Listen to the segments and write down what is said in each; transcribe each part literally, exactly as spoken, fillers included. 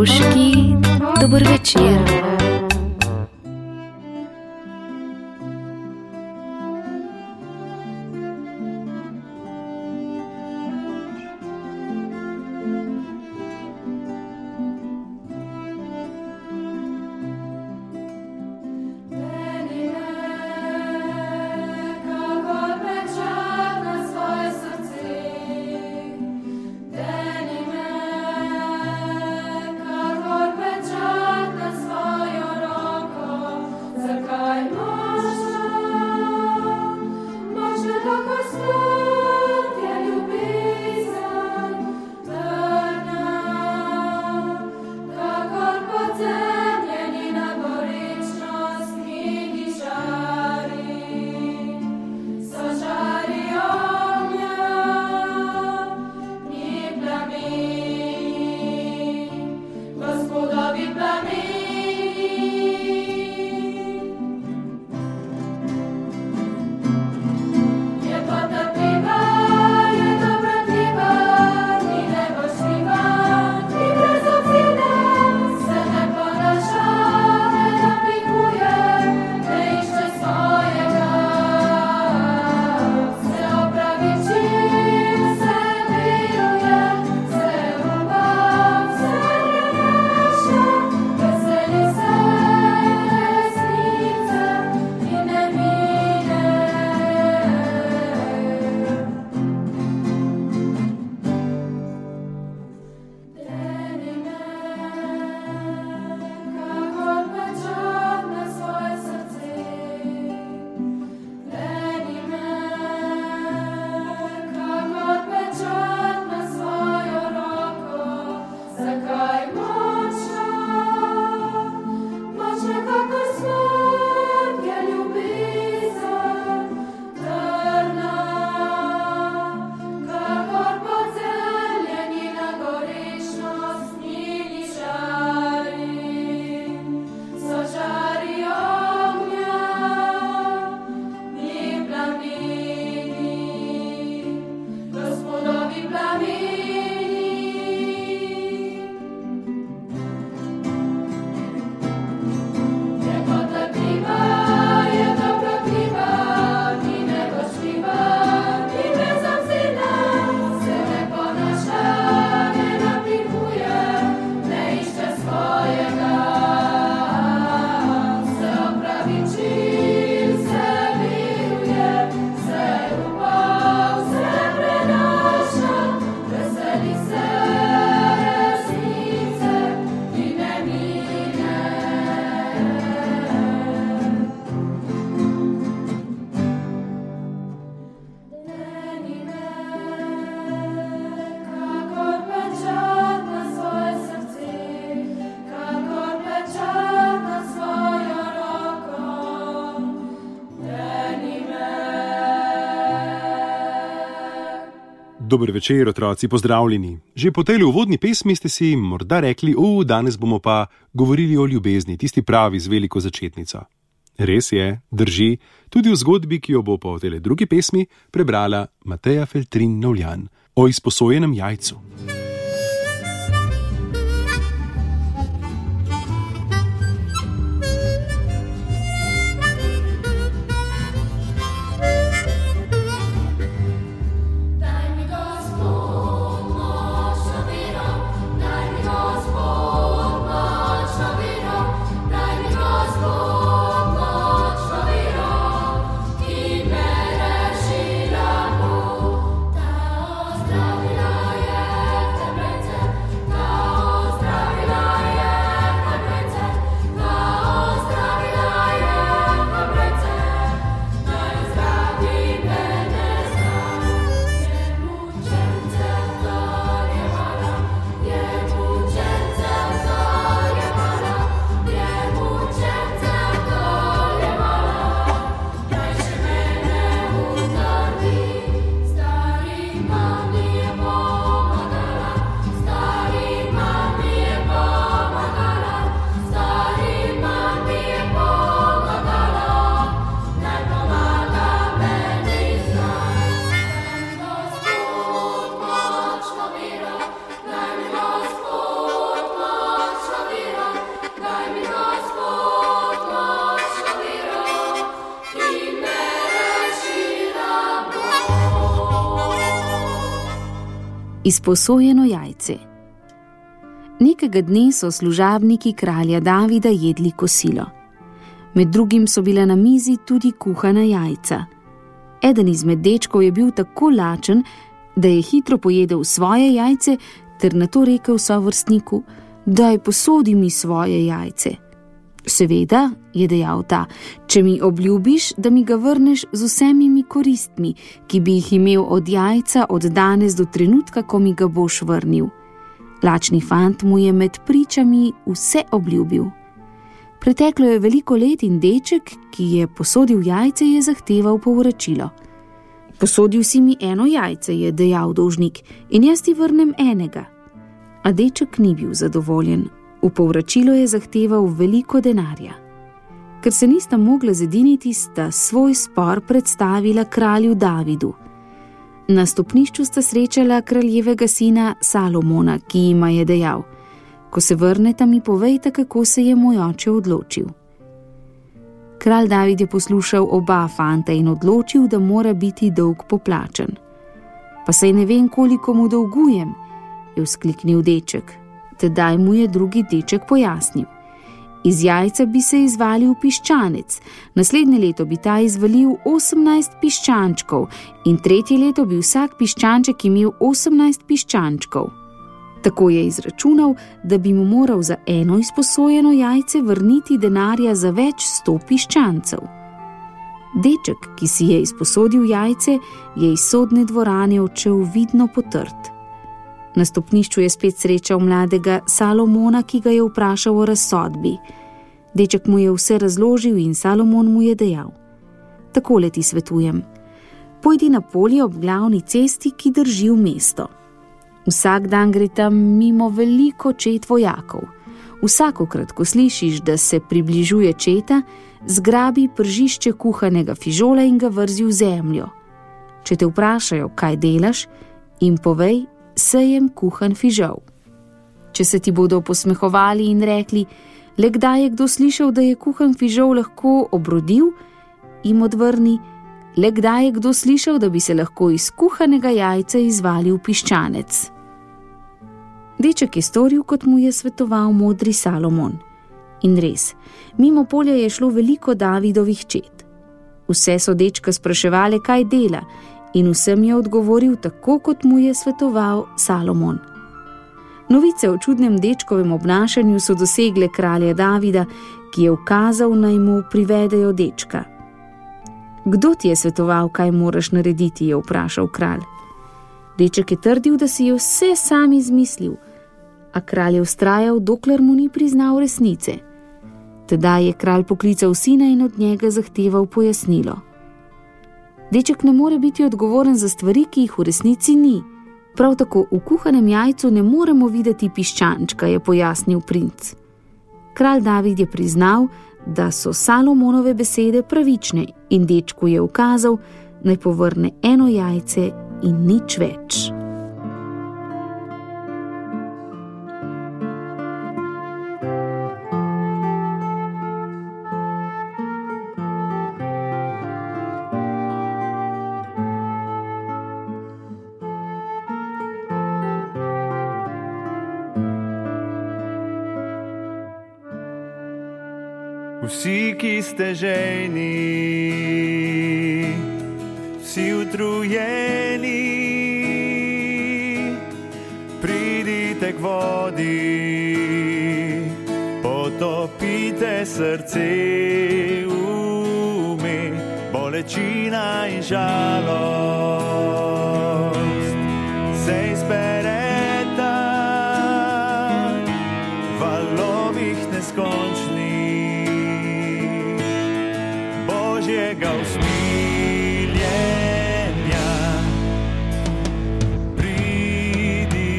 Koroški dober večer. Dober večer, otroci, pozdravljeni. Že po tej uvodni pesmi ste si morda rekli, o, danes bomo pa govorili o ljubezni, tisti pravi z veliko začetnico. Res je, drži, tudi v zgodbi, ki jo bo po tej drugi pesmi prebrala Mateja Feltrin Novljan o izposojenem jajcu. Yeah. Izposojeno jajce. Nekega dne so služabniki kralja Davida jedli kosilo. Med drugim so bila na mizi tudi kuhana jajca. Eden izmed dečkov je bil tako lačen, da je hitro pojedel svoje jajce ter nato rekel sovrstniku: "Daj, posodi mi svoje jajce." "Seveda," je dejal ta, "če mi obljubiš, da mi ga vrneš z vsemi mi koristmi, ki bi jih imel od jajca od danes do trenutka, ko mi ga boš vrnil." Lačni fant mu je med pričami vse obljubil. Preteklo je veliko let in deček, ki je posodil jajce, je zahteval povračilo. "Posodil si mi eno jajce," je dejal dolžnik, "in jaz ti vrnem enega." A deček ni bil zadovoljen. V povračilo je zahteval veliko denarja. Ker se nista mogla zediniti, sta svoj spor predstavila kralju Davidu. Na stopnišču sta srečala kraljevega sina Salomona, ki jima je dejal: "Ko se vrneta, mi povejte, kako se je moj oče odločil." Kralj David je poslušal oba fanta in odločil, da mora biti dolg poplačan. "Pa saj ne vem, koliko mu dolgujem," je vzkliknil deček. Tedaj mu je drugi deček pojasnil: "Iz jajca bi se izvalil piščanec, naslednje leto bi ta izvalil osemnajst piščančkov in tretje leto bi vsak piščanček imel osemnajst piščančkov." Tako je izračunal, da bi mu moral za eno izposojeno jajce vrniti denarja za več sto piščancev. Deček, ki si je izposodil jajce, je iz sodne dvorane odšel vidno potrt. Na stopnišču je spet srečal mladega Salomona, ki ga je vprašal o razsodbi. Deček mu je vse razložil in Salomon mu je dejal: "Takole ti svetujem. Pojdi na polje ob glavni cesti, ki drži v mesto. Vsak dan gre tam mimo veliko čet vojakov. Vsakokrat, ko slišiš, da se približuje četa, zgrabi pržišče kuhanega fižola in ga vrzi v zemljo. Če te vprašajo, kaj delaš, jim povej: sejem kuhan fižol. Če se ti bodo posmehovali in rekli: le kdaj je kdo slišal, da je kuhan fižol lahko obrodil, jim odvrni: le kdaj je kdo slišal, da bi se lahko iz kuhanega jajca izvalil piščanec." Deček je storil, kot mu je svetoval modri Salomon. In res, mimo polja je šlo veliko Davidovih čet. Vse so dečka spraševali, kaj dela, in vsem je odgovoril tako, kot mu je svetoval Salomon. Novice o čudnem dečkovem obnašanju so dosegle kralja Davida, ki je ukazal, naj mu privedejo dečka. "Kdo ti je svetoval, kaj moraš narediti?" je vprašal kralj. Deček je trdil, da si je vse sam izmislil, a kralj je vztrajal, dokler mu ni priznal resnice. Tedaj je kralj poklical sina in od njega zahteval pojasnilo. Deček ne more biti odgovoren za stvari, ki jih v resnici ni. Prav tako v kuhanem jajcu ne moremo videti piščančka, je pojasnil princ. Kralj David je priznal, da so Salomonove besede pravične, in dečku je ukazal, naj povrne eno jajce in nič več. Vsi, ki ste žejni, vsi utrujeni, pridite k vodi, potopite srce ume, bolečina in žalost se izpereta v valovih neskončnih Božjega usmiljenja. Pridi,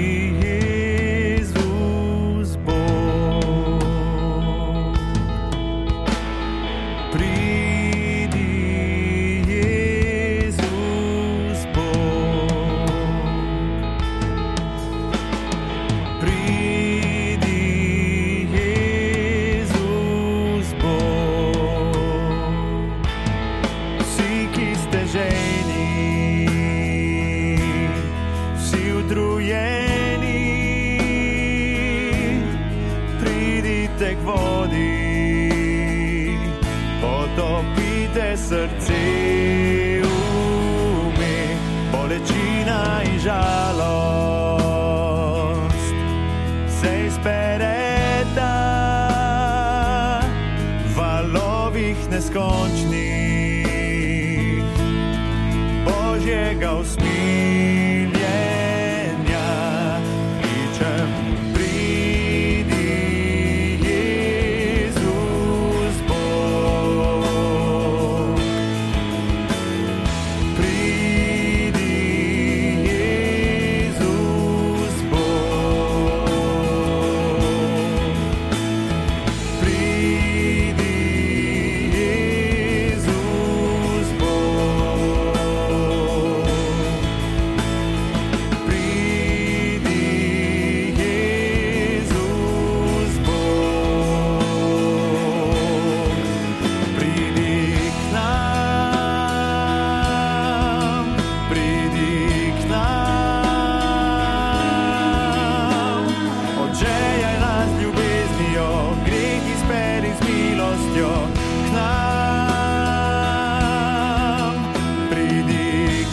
Jezus Bog. Pridi, Jezus utrujeni, pridite k vodi, potopite srce ume, bolečina in žalost se izpereta valovih neskončnih Božjega usmiljenja. Kličem, pridi Jezus Bog, pridi Jezus Bog, pridi Jezus Bog, pridi Jezus Bog, pridi k nam, pridi k nam, odžejaj nas z ljubeznijo, greh izperi z milostjo k nam, pridi k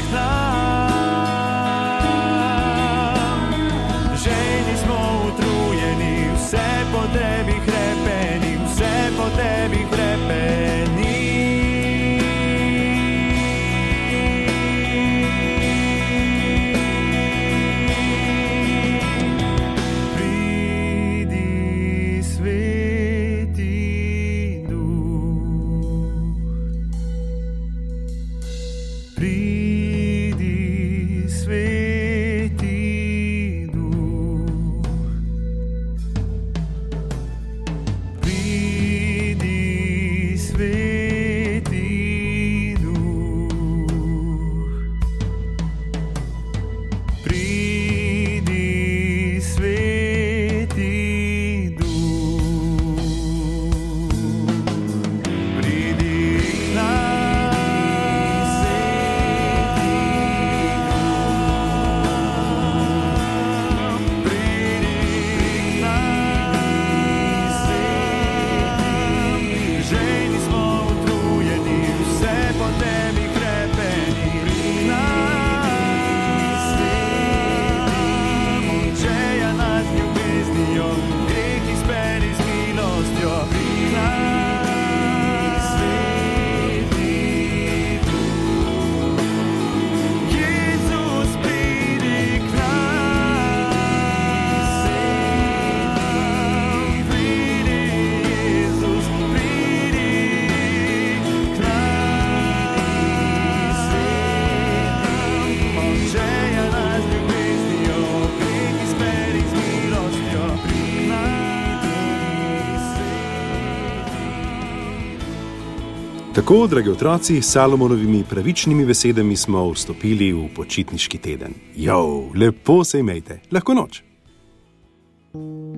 nam. Žejni smo utrujeni, vse po tebi hrepeni, vse po tebi hrepeni. Pridi, Sveti Duh, pridi, Sveti Duh, pridi, Sveti Duh, pridi, Sveti Duh, pridi k nam, pridi k nam. Žejni smo utrujeni, vse po tebi hrepeni, k nam. Odžeja nas z ljubeznijo, greh izperi z milostjo, k nam. Jezus, pridi k nam, pridi Jezus, pridi k nam. Odžeja nas z ljubeznijo, greh izperi z milostjo, pridi k nam. Tako, dragi otroci, s Salomonovimi pravičnimi besedami smo vstopili v počitniški teden. Jo, lepo se imejte, lahko noč.